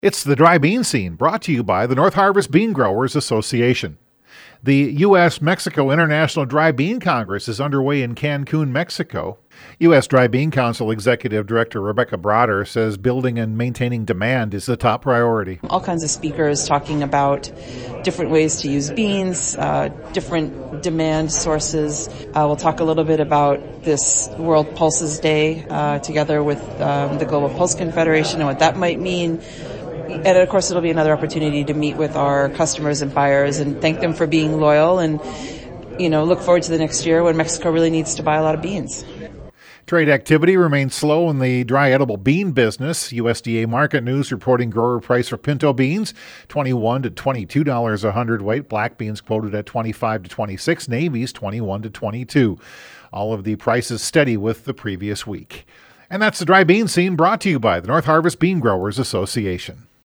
It's the Dry Bean Scene, brought to you by the North Harvest Bean Growers Association. The U.S.-Mexico International Dry Bean Congress is underway in Cancun, Mexico. U.S. Dry Bean Council Executive Director Rebecca Broader says building and maintaining demand is the top priority. All kinds of speakers talking about different ways to use beans, different demand sources. We'll talk a little bit about this World Pulses Day together with the Global Pulse Confederation and what that might mean. And of course, it'll be another opportunity to meet with our customers and buyers and thank them for being loyal and, look forward to the next year when Mexico really needs to buy a lot of beans. Trade activity remains slow in the dry edible bean business. USDA Market News reporting grower price for pinto beans, $21 to $22 a hundredweight. Black beans quoted at $25 to $26. Navies, $21 to $22. All of the prices steady with the previous week. And that's the Dry Bean Scene, brought to you by the North Harvest Bean Growers Association.